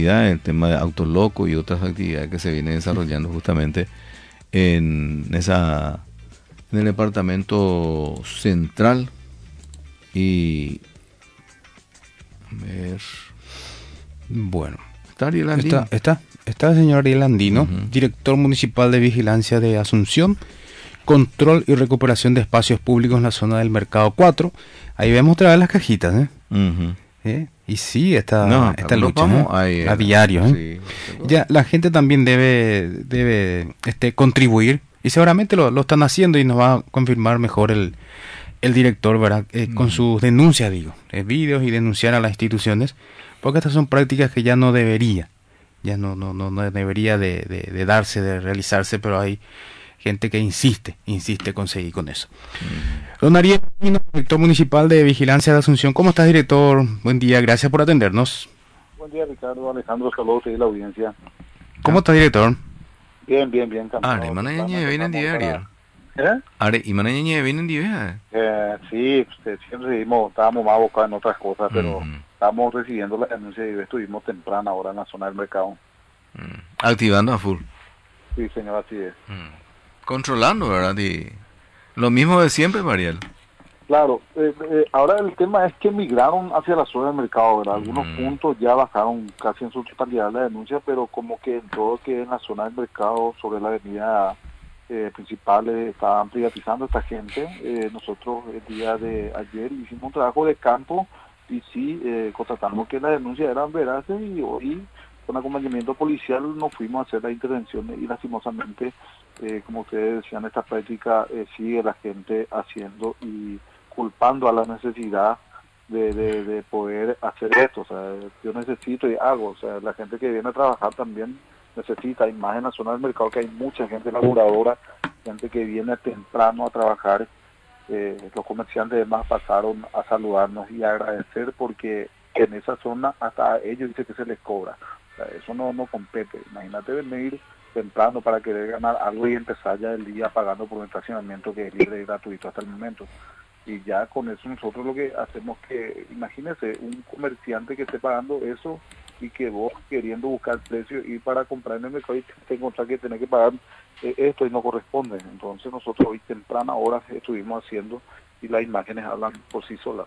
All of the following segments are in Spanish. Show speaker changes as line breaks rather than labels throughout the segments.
actividades, el tema de Autoloco y otras actividades que se vienen desarrollando justamente en el departamento central. Y a ver, bueno, está Ariel Andino.
Está el señor Ariel Andino, director municipal de Vigilancia de Asunción, Control y Recuperación de Espacios Públicos en la zona del Mercado 4. Ahí vemos otra vez las cajitas, y sí, esta lucha a diario.
Sí,
ya la gente también debe contribuir, y seguramente lo están haciendo, y nos va a confirmar mejor el director, ¿verdad? Con sus denuncias, vídeos, y denunciar a las instituciones, porque estas son prácticas que ya no debería de darse, de realizarse, pero hay gente que insiste con seguir con eso. Don Ariel, director municipal de Vigilancia de Asunción. ¿Cómo estás, director? Buen día, gracias por atendernos.
Buen día, Ricardo, Alejandro, saludos y la audiencia.
¿Cómo está, director?
Bien.
Are, mananya vienen de Ariel.
¿Eh?
Are, y mananya vienen de
Sí, siempre estábamos más abocados en otras cosas, pero estamos recibiendo la denuncia y estuvimos temprano ahora en la zona del mercado.
Activando a full.
Sí, señor, así es.
Controlando, ¿verdad? Y lo mismo de siempre, Mariel.
Claro, ahora el tema es que migraron hacia la zona del mercado, ¿verdad? Algunos puntos ya bajaron casi en su totalidad la denuncia, pero como que en todo que en la zona del mercado, sobre la avenida principal, estaban privatizando a esta gente. Nosotros el día de ayer hicimos un trabajo de campo y sí, constatamos que las denuncias eran veraces, y hoy con acompañamiento policial nos fuimos a hacer la intervención, y lastimosamente, como ustedes decían, esta práctica sigue la gente haciendo y culpando a la necesidad de poder hacer esto. O sea, yo necesito y hago. O sea, la gente que viene a trabajar también necesita, y más en la zona del mercado, que hay mucha gente laboradora, gente que viene temprano a trabajar. Los comerciantes además pasaron a saludarnos y a agradecer, porque en esa zona hasta a ellos dice que se les cobra. O sea, eso no compete. Imagínate venir temprano para querer ganar algo y empezar ya el día pagando por un estacionamiento que es libre y gratuito hasta el momento. Y ya con eso nosotros lo que hacemos, que imagínese un comerciante que esté pagando eso, y que vos, queriendo buscar precio, ir para comprar en el mercado y te encontrar que tenés que pagar esto y no corresponde. Entonces nosotros hoy temprana hora estuvimos haciendo, y las imágenes hablan por sí solas.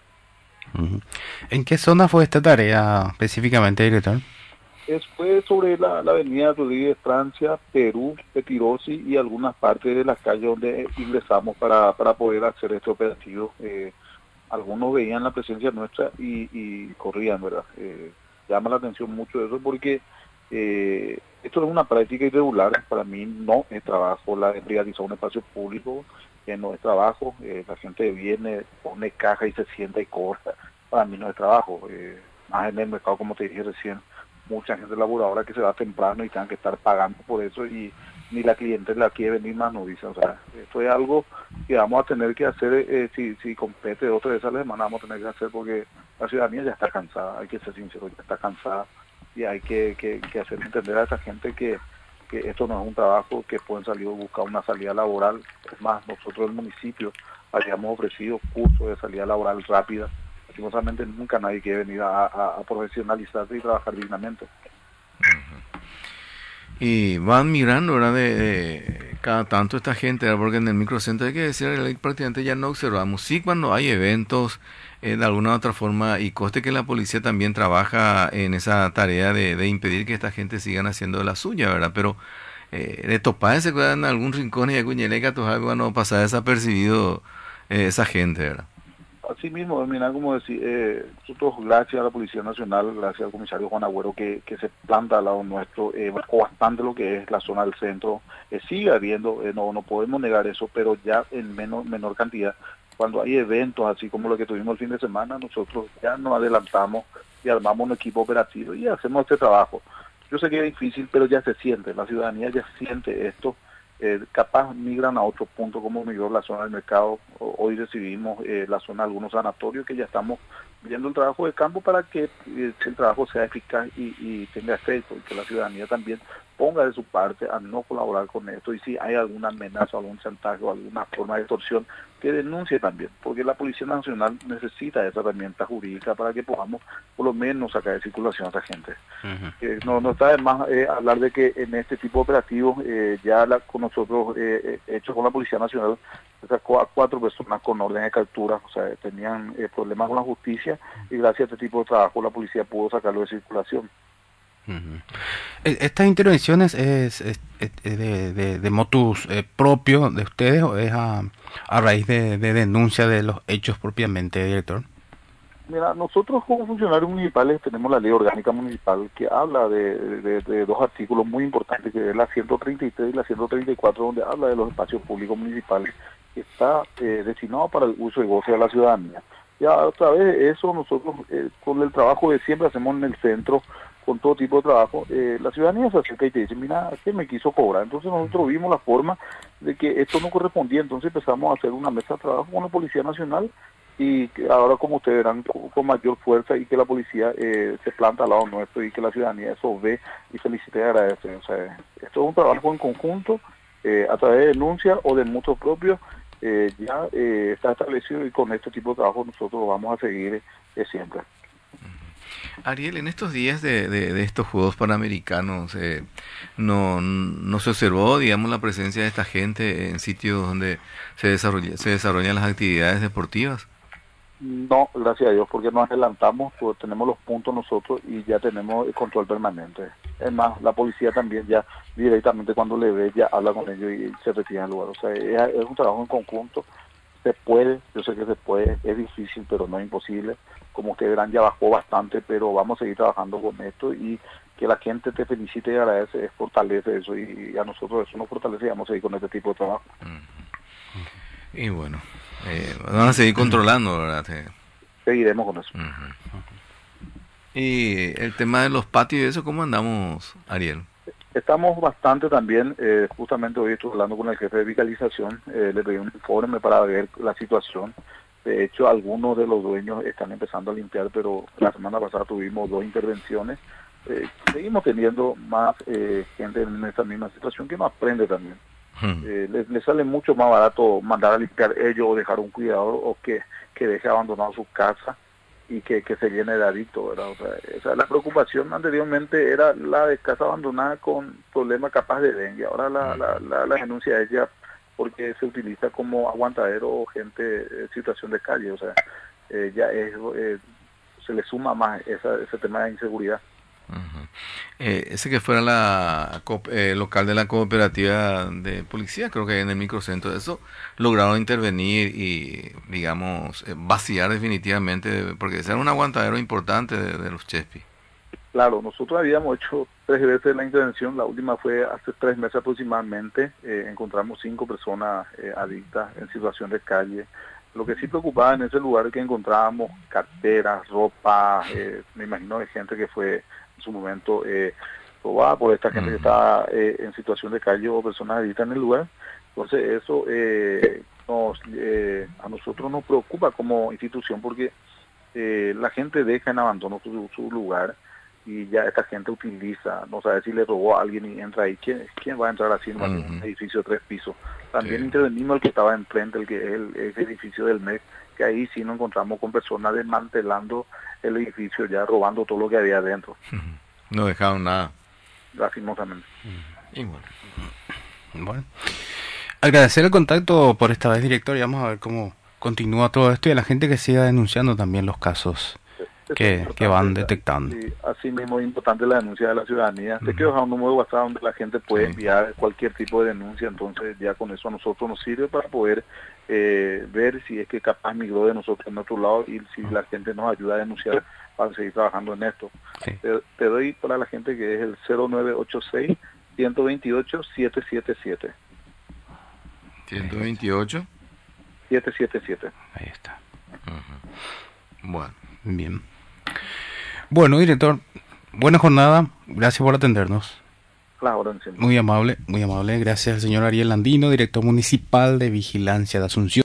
¿En qué zona fue esta tarea específicamente, director?
Fue sobre la avenida Rodríguez Francia, Perú, Petirosi, y algunas partes de las calles donde ingresamos para poder hacer este operativo. Algunos veían la presencia nuestra y corrían, ¿verdad? Llama la atención mucho eso, porque esto es una práctica irregular. Para mí no es trabajo la de privatizar un espacio público, no es trabajo. La gente viene, pone caja y se sienta y cobra. Para mí no es trabajo. Más en el mercado, como te dije recién, mucha gente laboradora que se va temprano y tengan que estar pagando por eso, y ni la clientela quiere venir más, no dice. O sea, esto es algo que vamos a tener que hacer, si compete otra vez a la semana, vamos a tener que hacer, porque la ciudadanía ya está cansada, hay que ser sincero, ya está cansada, y hay que hacer entender a esa gente que esto no es un trabajo, que pueden salir a buscar una salida laboral. Es más, nosotros el municipio habíamos ofrecido cursos de salida laboral rápida. Lastimosamente nunca nadie quiere venir a profesionalizarse y trabajar dignamente.
Y van migrando, ¿verdad? De cada tanto esta gente, ¿verdad? Porque en el microcentro, hay que decir, prácticamente ya no observamos. Sí, cuando hay eventos, de alguna u otra forma, y coste que la policía también trabaja en esa tarea de impedir que esta gente sigan haciendo la suya, ¿verdad? Pero de topar se quedan en algún rincón y de cuñeleca, no pasa desapercibido esa gente, ¿verdad?
Así mismo, mira, como decir, nosotros, gracias a la Policía Nacional, gracias al comisario Juan Agüero, que se planta al lado nuestro, marcó bastante lo que es la zona del centro. Sigue habiendo, no podemos negar eso, pero ya en menor cantidad. Cuando hay eventos así como lo que tuvimos el fin de semana, nosotros ya nos adelantamos y armamos un equipo operativo y hacemos este trabajo. Yo sé que es difícil, pero ya se siente, la ciudadanía ya siente esto. Capaz migran a otro punto, como migró la zona del mercado. Hoy recibimos la zona de algunos sanatorios, que ya estamos viendo el trabajo de campo para que el trabajo sea eficaz y tenga efecto, y que la ciudadanía también ponga de su parte a no colaborar con esto, y si hay alguna amenaza, algún chantaje o alguna forma de extorsión, que denuncie también, porque la Policía Nacional necesita esa herramienta jurídica para que podamos por lo menos sacar de circulación a esa gente. No está de más hablar de que en este tipo de operativos con nosotros, hecho con la Policía Nacional, se sacó a 4 personas con orden de captura, o sea, tenían problemas con la justicia, y gracias a este tipo de trabajo la policía pudo sacarlo de circulación.
¿Estas intervenciones de motus propio de ustedes o es a raíz de denuncia de los hechos propiamente, director?
Mira, nosotros como funcionarios municipales tenemos la ley orgánica municipal que habla de 2 artículos muy importantes, que es la 133 y la 134, donde habla de los espacios públicos municipales, que está destinado para el uso y goce de la ciudadanía. Ya a través de eso nosotros, con el trabajo que siempre hacemos en el centro, con todo tipo de trabajo, la ciudadanía se acerca y te dice, mira, ¿qué me quiso cobrar? Entonces nosotros vimos la forma de que esto no correspondía, entonces empezamos a hacer una mesa de trabajo con la Policía Nacional, y que ahora, como ustedes verán, con mayor fuerza, y que la policía se planta al lado nuestro, y que la ciudadanía eso ve y felicita y agradece. O sea, esto es un trabajo en conjunto, a través de denuncia o de mutuos propios, está establecido, y con este tipo de trabajo nosotros vamos a seguir siempre.
Ariel, en estos días de estos Juegos Panamericanos, no se observó, digamos, la presencia de esta gente en sitios donde se desarrollan las actividades deportivas.
No, gracias a Dios, porque nos adelantamos, pues, tenemos los puntos nosotros y ya tenemos el control permanente. Es más, la policía también ya directamente cuando le ve ya habla con ellos y se retira del lugar. O sea, es un trabajo en conjunto. Se puede, yo sé que se puede, es difícil, pero no es imposible. Como ustedes verán, ya bajó bastante, pero vamos a seguir trabajando con esto, y que la gente te felicite y agradece, fortalece eso, y a nosotros eso nos fortalece, y vamos a seguir con este tipo de trabajo.
Y bueno, van a seguir controlando, ¿verdad?
Seguiremos con eso.
Y el tema de los patios y eso, ¿cómo andamos, Ariel?
Estamos bastante también, justamente hoy estuve hablando con el jefe de fiscalización, le pedí un informe para ver la situación. De hecho, algunos de los dueños están empezando a limpiar, pero la semana pasada tuvimos 2 intervenciones. Seguimos teniendo más gente en esta misma situación que no aprende también. Les sale mucho más barato mandar a limpiar ellos, o dejar un cuidador, o que deje abandonado su casa y que se llene de adictos, ¿verdad? O sea, esa, la preocupación anteriormente era la de casa abandonada con problemas capaz de dengue. Ahora la denuncia es ya porque se utiliza como aguantadero o gente en situación de calle. O sea, se le suma más ese tema de inseguridad.
Ese que fuera la local de la cooperativa de policía, creo que en el microcentro, eso lograron intervenir y, digamos, vaciar definitivamente, porque ese era un aguantadero importante de los Chespi.
Claro, nosotros habíamos hecho 3 veces la intervención, la última fue hace 3 meses aproximadamente. Encontramos 5 personas adictas en situación de calle. Lo que sí preocupaba en ese lugar es que encontrábamos carteras, ropa, me imagino de gente que fue en su momento robada por esta gente que estaba en situación de calle, o personas adictas en el lugar. Entonces eso a nosotros nos preocupa como institución, porque la gente deja en abandono su lugar, y ya esta gente utiliza, no sabe si le robó a alguien y entra ahí. ¿Quién va a entrar así en un edificio de 3 pisos? También intervenimos el que estaba enfrente, el que es el edificio del MEC, que ahí sí nos encontramos con personas desmantelando el edificio, ya robando todo lo que había adentro.
No dejaron nada.
Lastimosamente.
Y
bueno, agradecer el contacto por esta vez, director, y vamos a ver cómo continúa todo esto, y a la gente que siga denunciando también los casos que van detectando.
Sí, así mismo es importante la denuncia de la ciudadanía. Te quiero dejar un número de WhatsApp donde la gente puede enviar cualquier tipo de denuncia, entonces ya con eso a nosotros nos sirve para poder ver si es que capaz migró de nosotros en otro lado, y si la gente nos ayuda a denunciar para seguir trabajando en esto.
Sí.
Te doy para la gente que es el 0986 128 777.
128
777.
Ahí está.
Bueno.
Bien. Bueno, director, buena jornada. Gracias por atendernos.
Claro,
muy amable, muy amable. Gracias al señor Ariel Landino, director municipal de Vigilancia de Asunción.